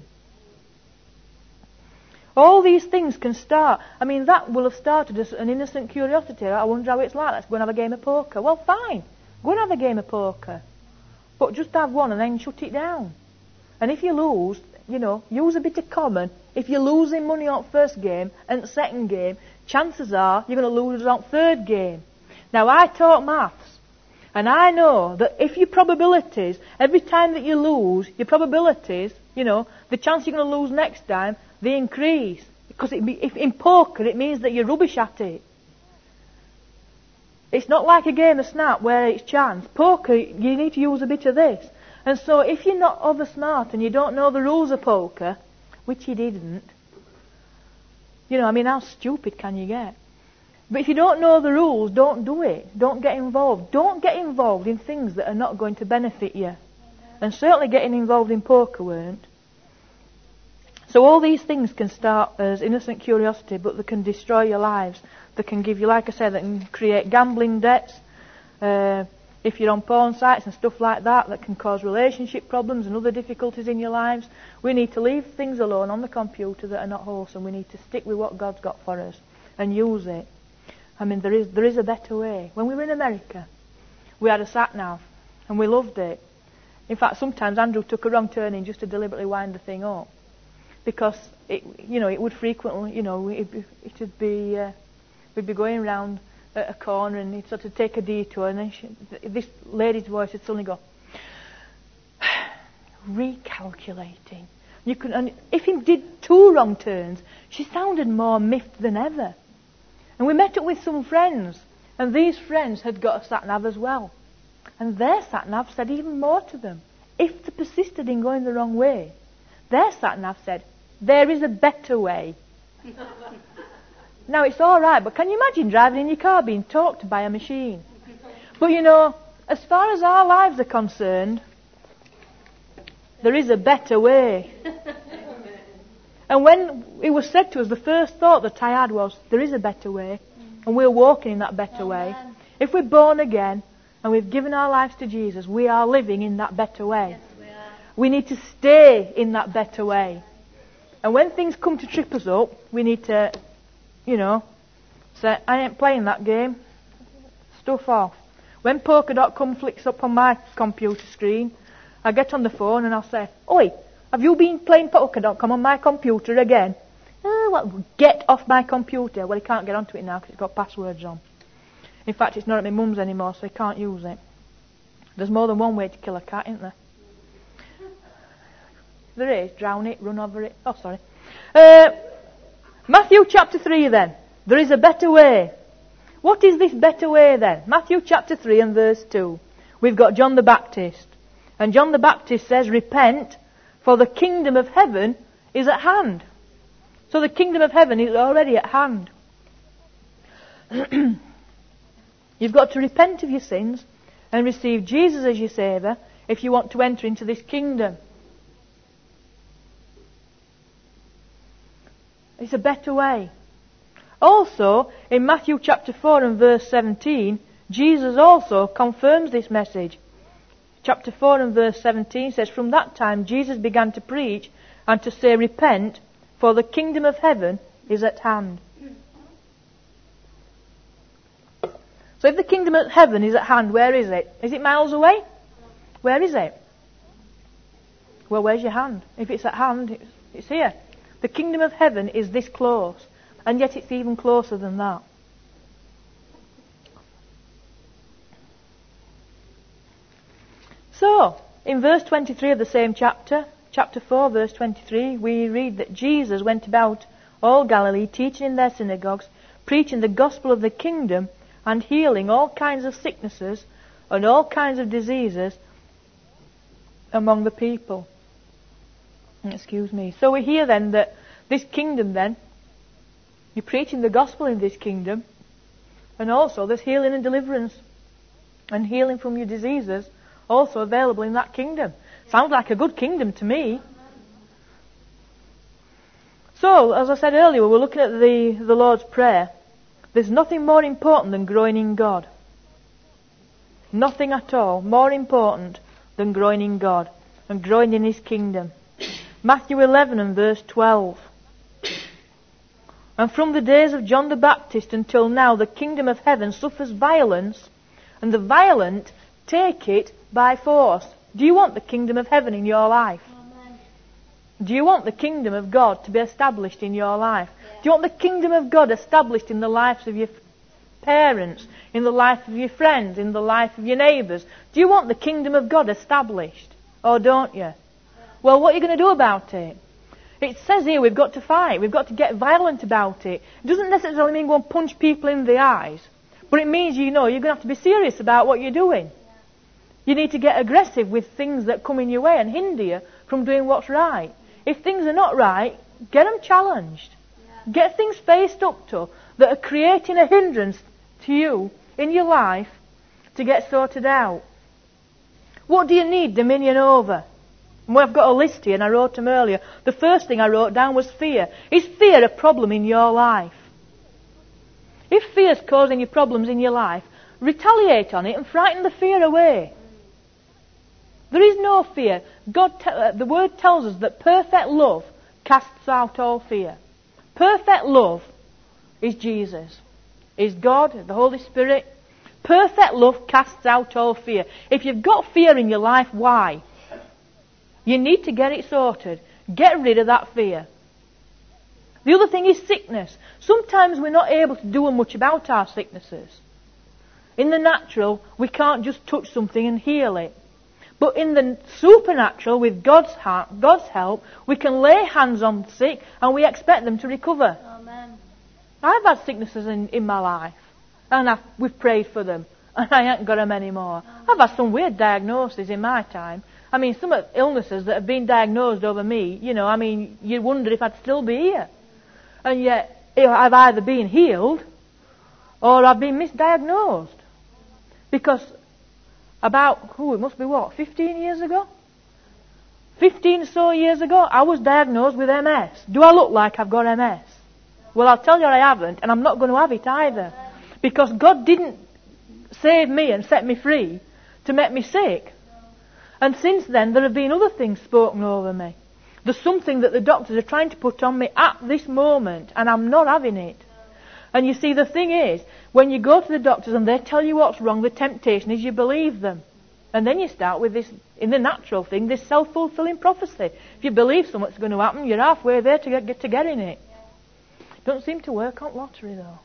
All these things can start. I mean, that will have started as an innocent curiosity. I wonder how it's like. Let's go and have a game of poker. Well, fine. Go and have a game of poker. But just have one and then shut it down. And if you lose, you know, use a bit of common. If you're losing money on first game and second game, chances are you're going to lose on third game. Now, I taught maths. And I know that if your probabilities, every time that you lose, your probabilities, you know, the chance you're going to lose next time, they increase. Because it be, if in poker, it means that you're rubbish at it. It's not like a game of snap where it's chance. Poker, you need to use a bit of this. And so if you're not over smart and you don't know the rules of poker, which he didn't, you know, I mean, how stupid can you get? But if you don't know the rules, don't do it. Don't get involved. Don't get involved in things that are not going to benefit you. And certainly getting involved in poker weren't. So all these things can start as innocent curiosity, but they can destroy your lives. They can give you, like I said, they can create gambling debts. Uh, if you're on porn sites and stuff like that, that can cause relationship problems and other difficulties in your lives. We need to leave things alone on the computer that are not wholesome. We need to stick with what God's got for us and use it. I mean, there is there is a better way. When we were in America, we had a sat-nav, and we loved it. In fact, sometimes Andrew took a wrong turning just to deliberately wind the thing up. Because, it, you know, it would frequently, you know, it would be, uh, we'd be going round a corner and he'd sort of take a detour, and then she, this lady's voice would suddenly go, recalculating. You could, and if he did two wrong turns, she sounded more miffed than ever. And we met up with some friends, and these friends had got a sat-nav as well. And their sat-nav said even more to them. If they persisted in going the wrong way, their sat-nav said, there is a better way. Now, it's all right, but can you imagine driving in your car being talked to by a machine? But, you know, as far as our lives are concerned, there is a better way. And when it was said to us, the first thought that I had was, there is a better way, and we're walking in that better way. If we're born again, and we've given our lives to Jesus, we are living in that better way. Yes, we are. We need to stay in that better way. And when things come to trip us up, we need to, you know, say, I ain't playing that game. Stuff off. When poker dot com flicks up on my computer screen, I get on the phone and I'll say, oi, have you been playing poker dot com on my computer again? Oh, well, get off my computer. Well, he can't get onto it now because it's got passwords on. In fact, it's not at my mum's anymore, so he can't use it. There's more than one way to kill a cat, isn't there? There is. Drown it, run over it. Oh, sorry. Uh, Matthew chapter three then. There is a better way. What is this better way then? Matthew chapter three and verse two. We've got John the Baptist. And John the Baptist says, repent, for the kingdom of heaven is at hand. So the kingdom of heaven is already at hand. You've got to repent of your sins and receive Jesus as your Saviour if you want to enter into this kingdom. It's a better way. Also, in Matthew chapter four and verse seventeen, Jesus also confirms this message. Chapter four and verse seventeen says, from that time Jesus began to preach and to say, repent, for the kingdom of heaven is at hand. So if the kingdom of heaven is at hand, where is it? Is it miles away? Where is it? Well, where's your hand? If it's at hand, it's, it's here. The kingdom of heaven is this close, and yet it's even closer than that. In verse twenty-three of the same chapter, chapter four, verse twenty-three, we read that Jesus went about all Galilee, teaching in their synagogues, preaching the gospel of the kingdom, and healing all kinds of sicknesses and all kinds of diseases among the people. Excuse me. So we hear then that this kingdom then, you're preaching the gospel in this kingdom, and also there's healing and deliverance and healing from your diseases also available in that kingdom. Sounds like a good kingdom to me. So, as I said earlier, we're looking at the, the Lord's Prayer. There's nothing more important than growing in God. Nothing at all more important than growing in God and growing in His kingdom. Matthew eleven and verse twelve. And from the days of John the Baptist until now, the kingdom of heaven suffers violence, and the violent take it by force. Do you want the kingdom of heaven in your life? Amen. Do you want the kingdom of God to be established in your life? Yeah. Do you want the kingdom of God established in the lives of your parents, in the life of your friends, in the life of your neighbours? Do you want the kingdom of God established? Or don't you? Yeah. Well, what are you going to do about it? It says here we've got to fight. We've got to get violent about it. It doesn't necessarily mean go and punch people in the eyes. But it means, you know, you're going to have to be serious about what you're doing. You need to get aggressive with things that come in your way and hinder you from doing what's right. If things are not right, get them challenged. Yeah. Get things faced up to that are creating a hindrance to you in your life to get sorted out. What do you need dominion over? And I've got a list here and I wrote them earlier. The first thing I wrote down was fear. Is fear a problem in your life? If fear's causing you problems in your life, retaliate on it and frighten the fear away. There is no fear. God, te- uh, the Word tells us that perfect love casts out all fear. Perfect love is Jesus, is God, the Holy Spirit. Perfect love casts out all fear. If you've got fear in your life, why? You need to get it sorted. Get rid of that fear. The other thing is sickness. Sometimes we're not able to do much about our sicknesses. In the natural, we can't just touch something and heal it. But in the supernatural, with God's, ha- God's help, we can lay hands on the sick and we expect them to recover. Amen. I've had sicknesses in, in my life. And I've, we've prayed for them. And I haven't got them anymore. Amen. I've had some weird diagnoses in my time. I mean, some illnesses that have been diagnosed over me, you know, I mean, you wonder if I'd still be here. And yet, I've either been healed or I've been misdiagnosed. Because about, oh, it must be what, fifteen years ago? fifteen or so years ago, I was diagnosed with M S. Do I look like I've got M S? Well, I'll tell you I haven't, and I'm not going to have it either. Because God didn't save me and set me free to make me sick. And since then, there have been other things spoken over me. There's something that the doctors are trying to put on me at this moment, and I'm not having it. And you see, the thing is, when you go to the doctors and they tell you what's wrong, the temptation is you believe them. And then you start with this, in the natural thing, this self-fulfilling prophecy. If you believe something's going to happen, you're halfway there to get, get to getting it. Don't seem to work on lottery, though.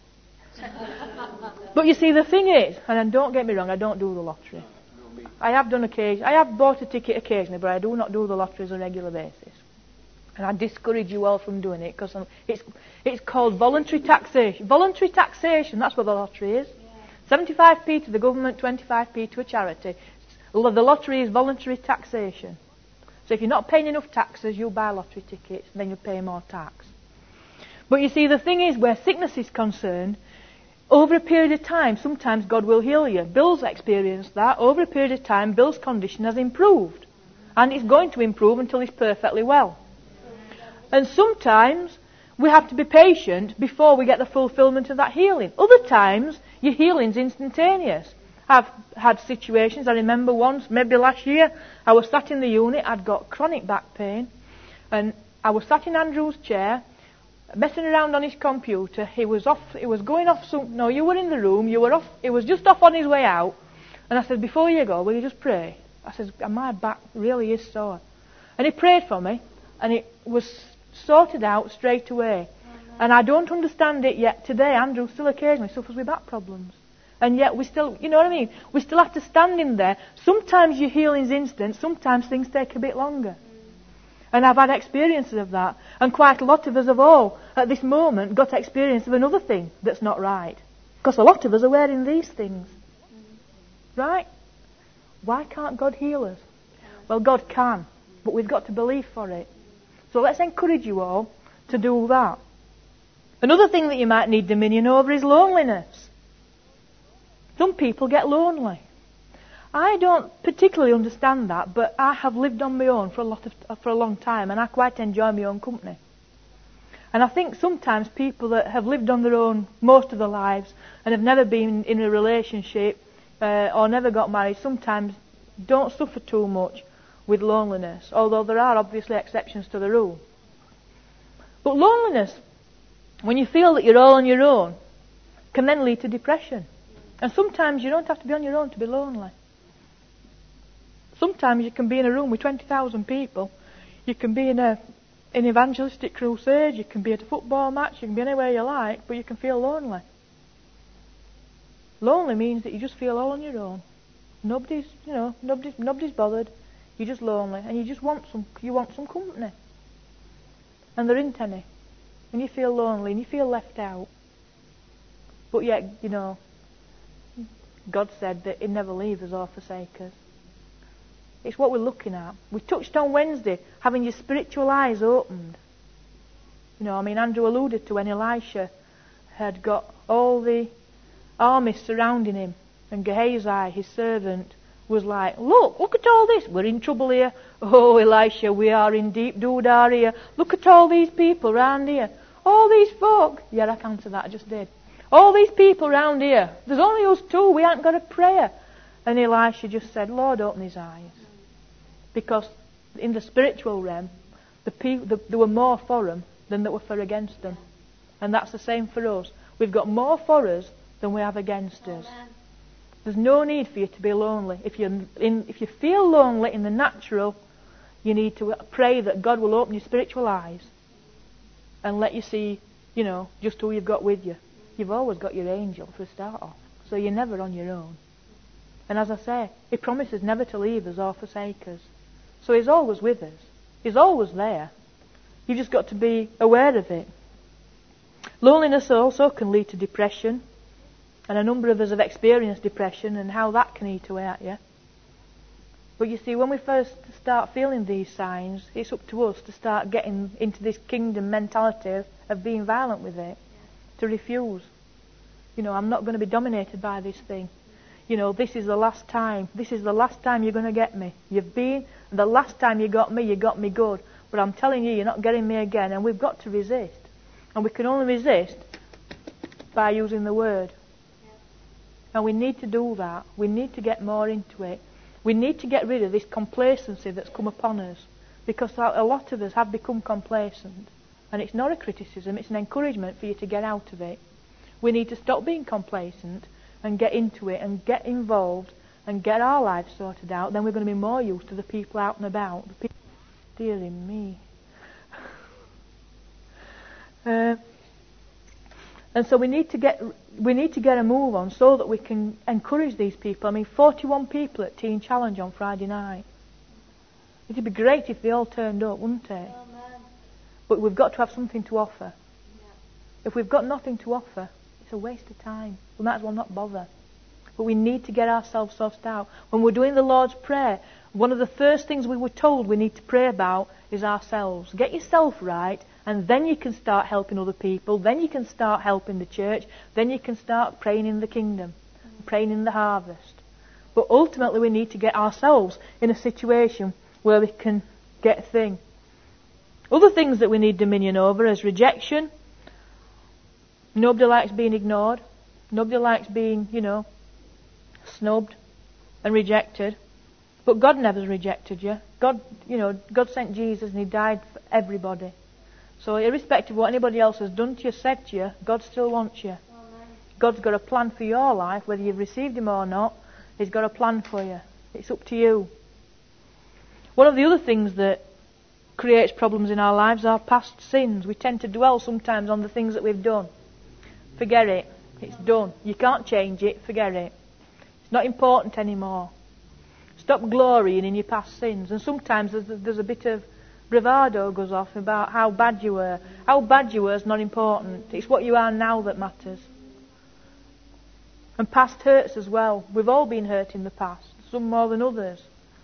But you see, the thing is, and don't get me wrong, I don't do the lottery. I have done occasion, I have bought a ticket occasionally, but I do not do the lottery on a regular basis. And I discourage you all from doing it because it's it's called voluntary taxation. Voluntary taxation, that's what the lottery is. Yeah. seventy-five p to the government, twenty-five p to a charity. The lottery is voluntary taxation. So if you're not paying enough taxes, you'll buy lottery tickets, and then you'll pay more tax. But you see, the thing is, where sickness is concerned, over a period of time, sometimes God will heal you. Bill's experienced that. Over a period of time, Bill's condition has improved. And it's going to improve until he's perfectly well. And sometimes we have to be patient before we get the fulfillment of that healing. Other times, your healing's instantaneous. I've had situations, I remember once, maybe last year, I was sat in the unit, I'd got chronic back pain, and I was sat in Andrew's chair, messing around on his computer. He was off, he was going off some, no, you were in the room, you were off, he was just off on his way out, and I said, before you go, will you just pray? I said, my back really is sore. And he prayed for me, and it was sorted out straight away. And I don't understand it yet today. Andrew still occasionally suffers with back problems. And yet we still, you know what I mean? We still have to stand in there. Sometimes your healing's instant, sometimes things take a bit longer. And I've had experiences of that. And quite a lot of us have all, at this moment, got experience of another thing that's not right. Because a lot of us are wearing these things. Right? Why can't God heal us? Well, God can, but we've got to believe for it. So let's encourage you all to do that. Another thing that you might need dominion over is loneliness. Some people get lonely. I don't particularly understand that, but I have lived on my own for a lot of for a long time, and I quite enjoy my own company. And I think sometimes people that have lived on their own most of their lives and have never been in a relationship uh, or never got married, sometimes don't suffer too much with loneliness, although there are obviously exceptions to the rule. But loneliness, when you feel that you're all on your own, can then lead to depression. And sometimes you don't have to be on your own to be lonely. Sometimes you can be in a room with twenty thousand people. You can be in a an evangelistic crusade. You can be at a football match. You can be anywhere you like, but you can feel lonely. Lonely means that you just feel all on your own. Nobody's, you know, nobody's nobody's bothered. You're just lonely, and you just want some. You want some company, and there isn't any, and you feel lonely, and you feel left out. But yet, you know, God said that He'd never leave us or forsake us. It's what we're looking at. We touched on Wednesday, having your spiritual eyes opened. You know, I mean, Andrew alluded to when Elisha had got all the army surrounding him, and Gehazi, his servant, was like, look, look at all this. We're in trouble here. Oh, Elisha, we are in deep doodah here. Look at all these people round here. All these folk. Yeah, I can answer that, I just did. All these people round here. There's only us two. We haven't got a prayer. And Elisha just said, Lord, open his eyes. Because in the spiritual realm, the people, the, there were more for them than that were for against them. And that's the same for us. We've got more for us than we have against us. Amen. There's no need for you to be lonely. If you in, if you feel lonely in the natural, you need to pray that God will open your spiritual eyes and let you see, you know, just who you've got with you. You've always got your angel for a start off, so you're never on your own. And as I say, He promises never to leave us or forsake us. So He's always with us. He's always there. You've just got to be aware of it. Loneliness also can lead to depression. And a number of us have experienced depression and how that can eat away at you. But you see, when we first start feeling these signs, it's up to us to start getting into this kingdom mentality of, of being violent with it. To refuse. You know, I'm not going to be dominated by this thing. You know, this is the last time. This is the last time you're going to get me. You've been, the last time you got me, you got me good. But I'm telling you, you're not getting me again. And we've got to resist. And we can only resist by using the word. And we need to do that. We need to get more into it. We need to get rid of this complacency that's come upon us. Because a lot of us have become complacent. And it's not a criticism, it's an encouragement for you to get out of it. We need to stop being complacent and get into it and get involved and get our lives sorted out. Then we're going to be more used to the people out and about. The people, dearie me. uh, and so we need to get we need to get a move on so that we can encourage these people. I mean, forty-one people at Teen Challenge on Friday night. It'd be great if they all turned up, wouldn't it? Amen. But we've got to have something to offer. Yeah. If we've got nothing to offer, it's a waste of time. We might as well not bother. But we need to get ourselves sorted out. When we're doing the Lord's Prayer, one of the first things we were told we need to pray about is ourselves. Get yourself right, and then you can start helping other people. Then you can start helping the church. Then you can start praying in the kingdom, mm-hmm. praying in the harvest. But ultimately we need to get ourselves in a situation where we can get a thing. Other things that we need dominion over is rejection. Nobody likes being ignored. Nobody likes being, you know, snubbed and rejected. But God never rejected you. God, you know, God sent Jesus and He died for everybody. So irrespective of what anybody else has done to you, said to you, God still wants you. Amen. God's got a plan for your life, whether you've received Him or not. He's got a plan for you. It's up to you. One of the other things that creates problems in our lives are past sins. We tend to dwell sometimes on the things that we've done. Forget it. It's done. You can't change it. Forget it. It's not important anymore. Stop glorying in your past sins. And sometimes there's, there's a bit of bravado goes off about how bad you were. How bad you were is not important. It's what you are now that matters. And past hurts as well. We've all been hurt in the past. Some more than others.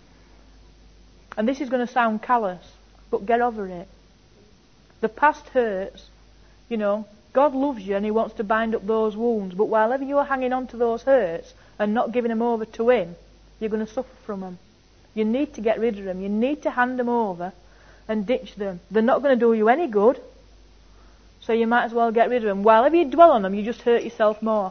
And this is going to sound callous, but get over it. The past hurts, you know, God loves you and He wants to bind up those wounds. But while ever you are hanging on to those hurts and not giving them over to Him, you're going to suffer from them. You need to get rid of them. You need to hand them over and ditch them. They're not going to do you any good. So you might as well get rid of them. While ever you dwell on them, you just hurt yourself more.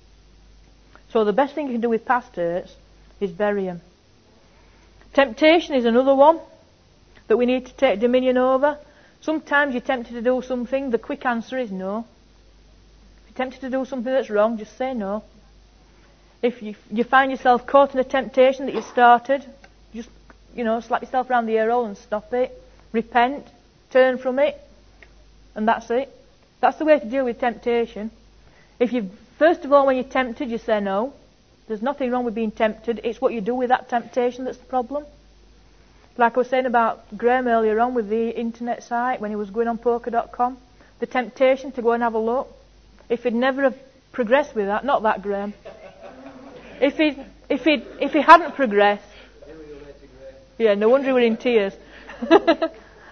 So the best thing you can do with past hurts is bury them. Temptation is another one that we need to take dominion over. Sometimes you're tempted to do something. The quick answer is no. If you're tempted to do something that's wrong, just say no. If you, you find yourself caught in a temptation that you started, just, you know, slap yourself around the ear hole and stop it. Repent. Turn from it. And that's it. That's the way to deal with temptation. If you, first of all, when you're tempted, you say no. There's nothing wrong with being tempted. It's what you do with that temptation that's the problem. Like I was saying about Graham earlier on with the internet site, when he was going on poker dot com, the temptation to go and have a look. If he'd never have progressed with that, not that Graham. If he if he if he hadn't progressed, yeah, no wonder he were in tears. uh,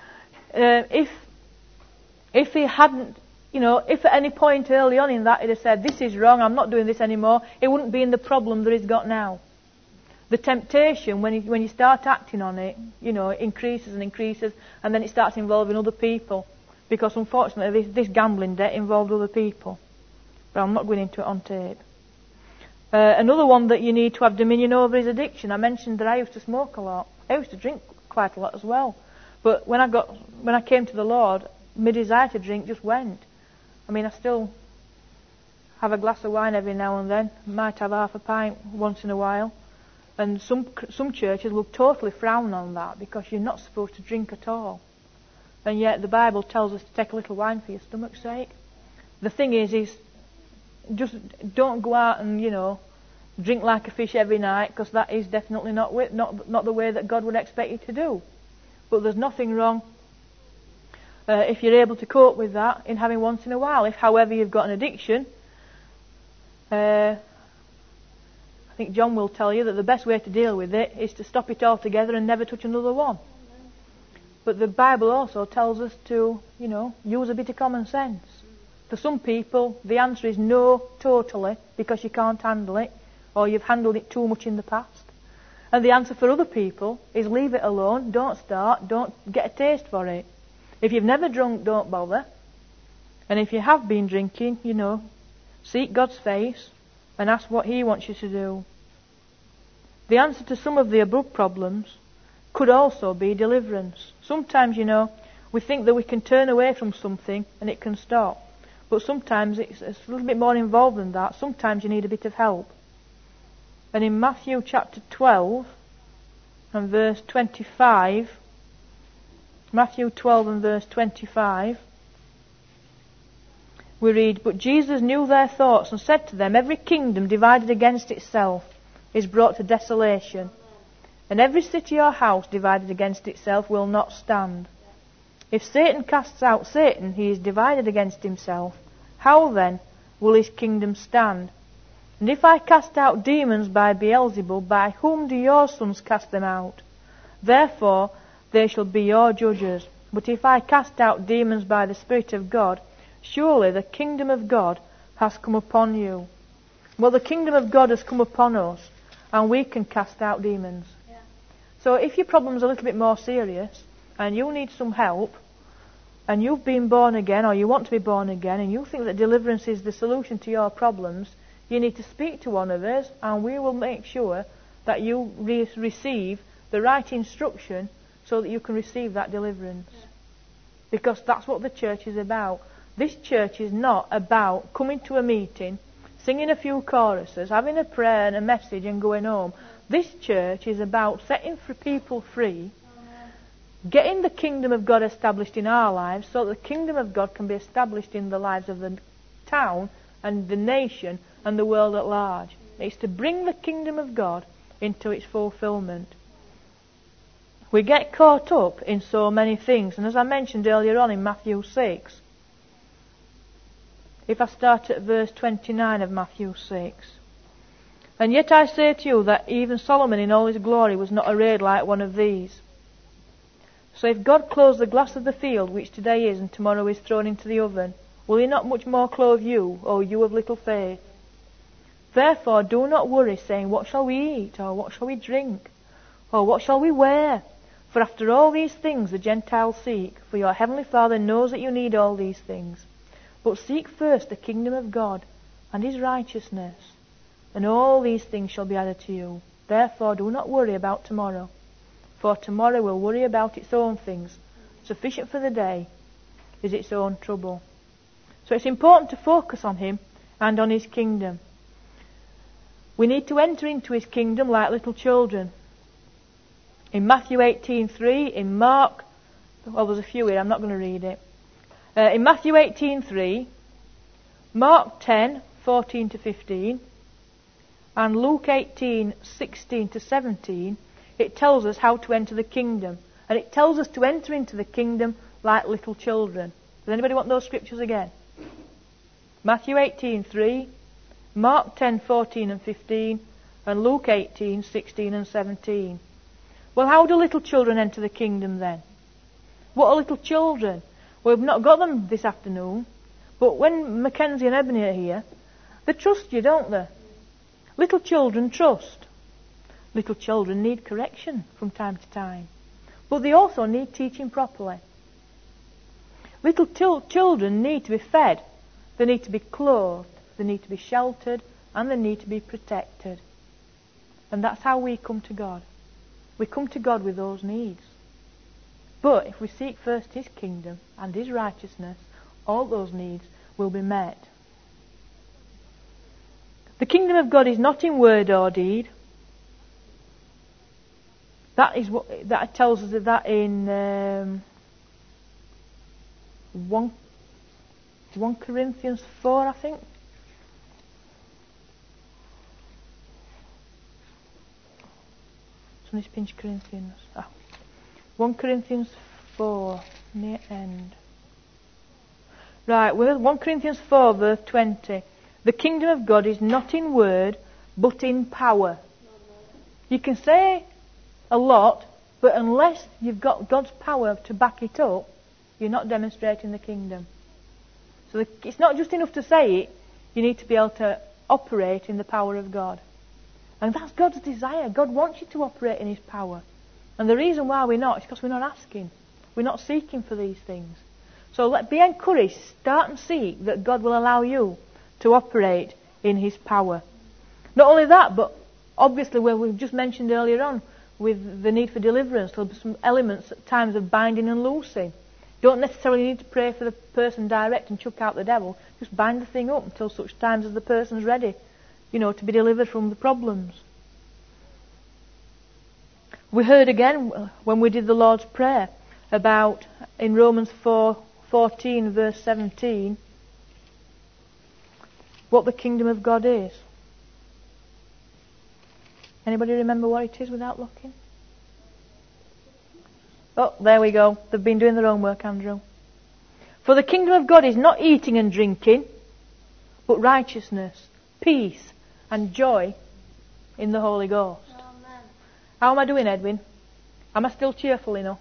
if if he hadn't, you know, if at any point early on in that he'd have said, "This is wrong. I'm not doing this anymore," it wouldn't be in the problem that he's got now. The temptation, when you, when you start acting on it, you know, it increases and increases, and then it starts involving other people. Because unfortunately, this, this gambling debt involved other people. But I'm not going into it on tape. Uh, another one that you need to have dominion over is addiction. I mentioned that I used to smoke a lot. I used to drink quite a lot as well. But when I got, when I came to the Lord, my desire to drink just went. I mean, I still have a glass of wine every now and then. Might have half a pint once in a while. And some some churches will totally frown on that because you're not supposed to drink at all. And yet the Bible tells us to take a little wine for your stomach's sake. The thing is, is just don't go out and, you know, drink like a fish every night, because that is definitely not way, not not the way that God would expect you to do. But there's nothing wrong uh, if you're able to cope with that in having once in a while. If, however, you've got an addiction, uh, I think John will tell you that the best way to deal with it is to stop it altogether and never touch another one. But the Bible also tells us to, you know, use a bit of common sense. For some people, the answer is no, totally, because you can't handle it, or you've handled it too much in the past. And the answer for other people is leave it alone, don't start, don't get a taste for it. If you've never drunk, don't bother. And if you have been drinking, you know, seek God's face and ask what He wants you to do. The answer to some of the above problems could also be deliverance. Sometimes, you know, we think that we can turn away from something and it can stop. But sometimes it's, it's a little bit more involved than that. Sometimes you need a bit of help. And in Matthew chapter twelve and verse twenty-five, Matthew twelve and verse twenty-five, we read, "But Jesus knew their thoughts and said to them, Every kingdom divided against itself is brought to desolation, and every city or house divided against itself will not stand. If Satan casts out Satan, he is divided against himself. How then will his kingdom stand? And if I cast out demons by Beelzebul, by whom do your sons cast them out? Therefore they shall be your judges. But if I cast out demons by the Spirit of God, surely the kingdom of God has come upon you." Well, the kingdom of God has come upon us, and we can cast out demons. Yeah. So if your problem's a little bit more serious, and you need some help, and you've been born again, or you want to be born again, and you think that deliverance is the solution to your problems, you need to speak to one of us, and we will make sure that you re- receive the right instruction so that you can receive that deliverance. Yeah. Because that's what the church is about. This church is not about coming to a meeting, singing a few choruses, having a prayer and a message and going home. This church is about setting for people free, getting the kingdom of God established in our lives so that the kingdom of God can be established in the lives of the town and the nation and the world at large. It's to bring the kingdom of God into its fulfillment. We get caught up in so many things, and as I mentioned earlier on in Matthew six, if I start at verse twenty-nine of Matthew six, and yet I say to you that even Solomon in all his glory was not arrayed like one of these. So if God clothes the grass of the field, which today is and tomorrow is thrown into the oven, will he not much more clothe you, O you of little faith? Therefore do not worry, saying, what shall we eat, or what shall we drink, or what shall we wear? For after all these things the Gentiles seek, for your heavenly Father knows that you need all these things. But seek first the kingdom of God and his righteousness, and all these things shall be added to you. Therefore do not worry about tomorrow, for tomorrow will worry about its own things. Sufficient for the day is its own trouble. So it's important to focus on him and on his kingdom. We need to enter into his kingdom like little children. In Matthew eighteen three, in Mark, well there's a few here, I'm not going to read it. Uh, in Matthew eighteen three, Mark ten fourteen to fifteen, and Luke eighteen sixteen to seventeen, it tells us how to enter the kingdom. And it tells us to enter into the kingdom like little children. Does anybody want those scriptures again? Matthew eighteen three, Mark ten fourteen and fifteen, and Luke eighteen sixteen and seventeen. Well, how do little children enter the kingdom then? What are little children? Well, we've not got them this afternoon, but when Mackenzie and Ebony are here, they trust you, don't they? Little children trust. Little children need correction from time to time, but they also need teaching properly. Little til- children need to be fed, they need to be clothed, they need to be sheltered, and they need to be protected. And that's how we come to God. We come to God with those needs. But if we seek first his kingdom and his righteousness, all those needs will be met. The kingdom of God is not in word or deed. That is what that tells us that in um, one, one Corinthians four, I think. Somebody's pinched Corinthians. Ah. One Corinthians four, near end. Right, well, One Corinthians four, verse twenty. The kingdom of God is not in word, but in power. You can say a lot, but unless you've got God's power to back it up, you're not demonstrating the kingdom. So the, it's not just enough to say it, you need to be able to operate in the power of God. And that's God's desire. God wants you to operate in his power. And the reason why we're not is because we're not asking. We're not seeking for these things. So let be encouraged. Start and seek that God will allow you to operate in his power. Not only that, but obviously, where we've just mentioned earlier on, with the need for deliverance, there'll be some elements at times of binding and loosing. You don't necessarily need to pray for the person direct and chuck out the devil. Just bind the thing up until such times as the person's ready, you know, to be delivered from the problems. We heard again when we did the Lord's Prayer about in Romans four fourteen verse seventeen what the kingdom of God is. Anybody remember what it is without looking? Oh, there we go. They've been doing their own work, Andrew. For the kingdom of God is not eating and drinking, but righteousness, peace, and joy in the Holy Ghost. Amen. How am I doing, Edwin? Am I still cheerful enough?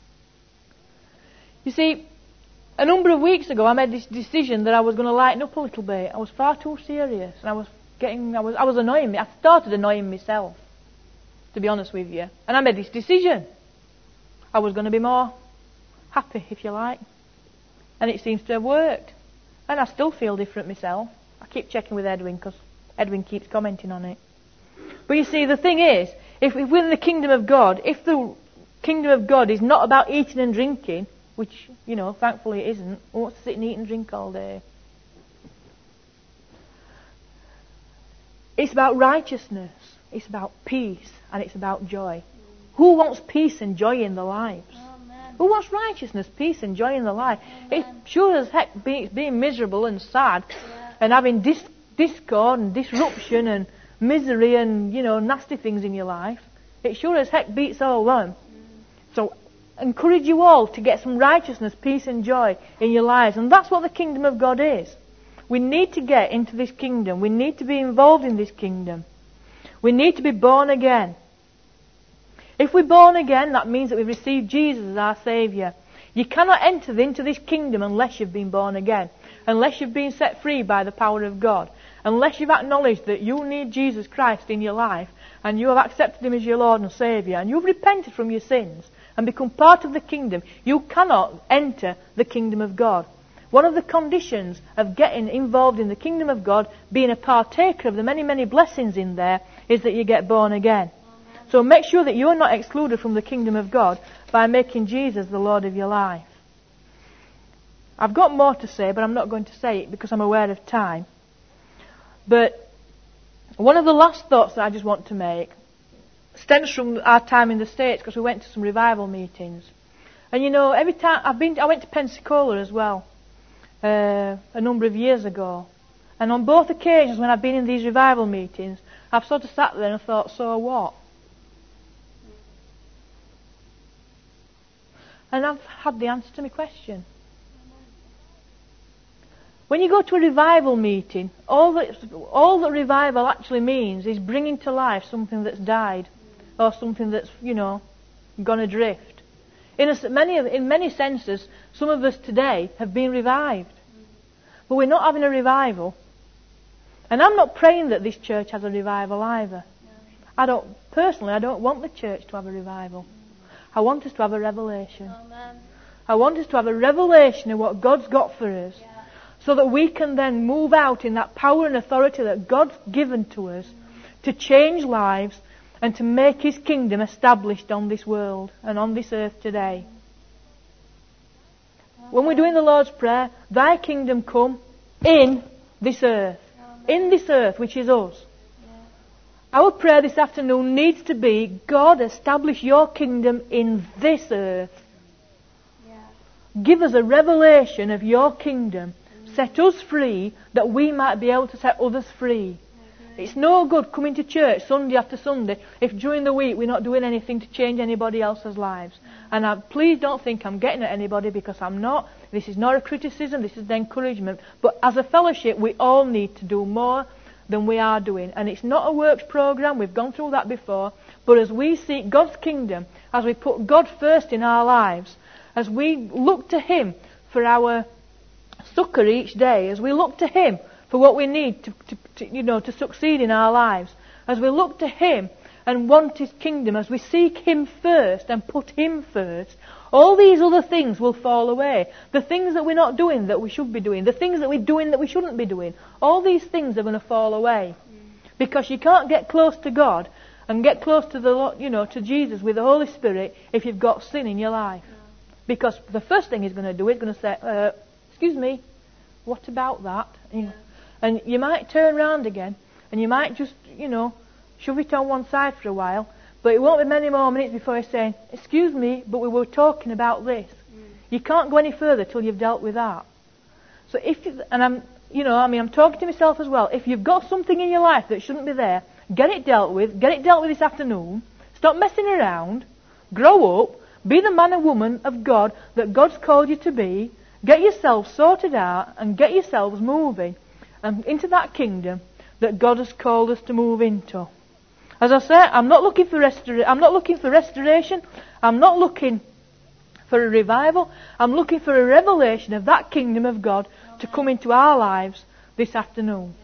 You see, a number of weeks ago I made this decision that I was going to lighten up a little bit. I was far too serious, and I was getting, I was, I was annoying me. I started annoying myself, to be honest with you. And I made this decision. I was going to be more happy, if you like. And it seems to have worked. And I still feel different myself. I keep checking with Edwin, because Edwin keeps commenting on it. But you see, the thing is, if, if we're in the kingdom of God, if the kingdom of God is not about eating and drinking, which, you know, thankfully it isn't, who wants to sit and eat and drink all day? It's about righteousness, it's about peace, and it's about joy. Who wants peace and joy in their lives? Amen. Who wants righteousness, peace and joy in their life? Amen. It sure as heck be, being miserable and sad yeah. and having dis- discord and disruption and misery and, you know, nasty things in your life. It sure as heck beats all them. So encourage you all to get some righteousness, peace and joy in your lives. And that's what the kingdom of God is. We need to get into this kingdom. We need to be involved in this kingdom. We need to be born again. If we're born again, that means that we've received Jesus as our Saviour. You cannot enter into this kingdom unless you've been born again. Unless you've been set free by the power of God. Unless you've acknowledged that you need Jesus Christ in your life and you have accepted Him as your Lord and Saviour and you've repented from your sins and become part of the kingdom, you cannot enter the kingdom of God. One of the conditions of getting involved in the kingdom of God, being a partaker of the many, many blessings in there, is that you get born again. So make sure that you're not excluded from the kingdom of God by making Jesus the Lord of your life. I've got more to say, but I'm not going to say it because I'm aware of time. But one of the last thoughts that I just want to make stems from our time in the States, because we went to some revival meetings. And you know, every time I've been, I went to Pensacola as well uh, a number of years ago. And on both occasions when I've been in these revival meetings, I've sort of sat there and thought, so what? And I've had the answer to my question. When you go to a revival meeting, all that, all that revival actually means is bringing to life something that's died, or something that's, you know, gone adrift. In, a, many, in many senses, some of us today have been revived. But we're not having a revival. And I'm not praying that this church has a revival either. I don't, personally, I don't want the church to have a revival. I want us to have a revelation. Amen. I want us to have a revelation of what God's got for us. Yeah. So that we can then move out in that power and authority that God's given to us to change lives and to make His kingdom established on this world and on this earth today. When we're doing the Lord's Prayer, Thy kingdom come in this earth. In this earth, which is us. Our prayer this afternoon needs to be, God, establish your kingdom in this earth. Give us a revelation of your kingdom. Set us free that we might be able to set others free. It's no good coming to church Sunday after Sunday if during the week we're not doing anything to change anybody else's lives. And I, please don't think I'm getting at anybody, because I'm not. This is not a criticism, this is an encouragement. But as a fellowship, we all need to do more than we are doing. And it's not a works program, we've gone through that before. But as we seek God's kingdom, as we put God first in our lives, as we look to Him for our succor each day, as we look to Him for what we need to, to, to, you know, to succeed in our lives, as we look to Him and want His kingdom, as we seek Him first and put Him first, all these other things will fall away. The things that we're not doing that we should be doing, the things that we're doing that we shouldn't be doing, all these things are going to fall away. Because you can't get close to God and get close to the Lord, you know, to Jesus with the Holy Spirit if you've got sin in your life. Because the first thing He's going to do is going to say, uh, excuse me, what about that? And you, and you might turn round again, and you might just, you know, shove it on one side for a while, but it won't be many more minutes before he's saying, excuse me, but we were talking about this. Mm. You can't go any further till you've dealt with that. So if, you, and I'm, you know, I mean, I'm talking to myself as well. If you've got something in your life that shouldn't be there, get it dealt with. Get it dealt with this afternoon. Stop messing around. Grow up. Be the man and woman of God that God's called you to be. Get yourself sorted out and get yourselves moving um, into that kingdom that God has called us to move into. As I say, I'm not looking for restora- I'm not looking for restoration. I'm not looking for a revival. I'm looking for a revelation of that kingdom of God to come into our lives this afternoon.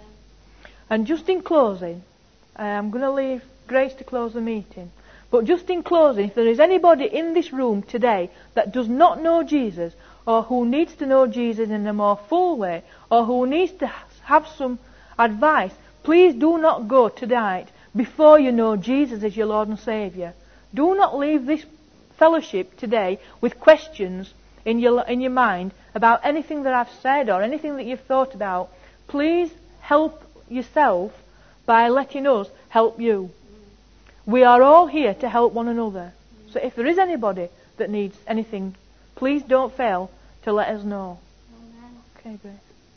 And just in closing, uh, I'm going to leave Grace to close the meeting. But just in closing, if there is anybody in this room today that does not know Jesus, or who needs to know Jesus in a more full way, or who needs to have some advice, please do not go tonight before you know Jesus as your Lord and Saviour. Do not leave this fellowship today with questions in your in your mind about anything that I've said or anything that you've thought about. Please help yourself by letting us help you. We are all here to help one another. So if there is anybody that needs anything, please don't fail to let us know. Amen. Okay, Grace.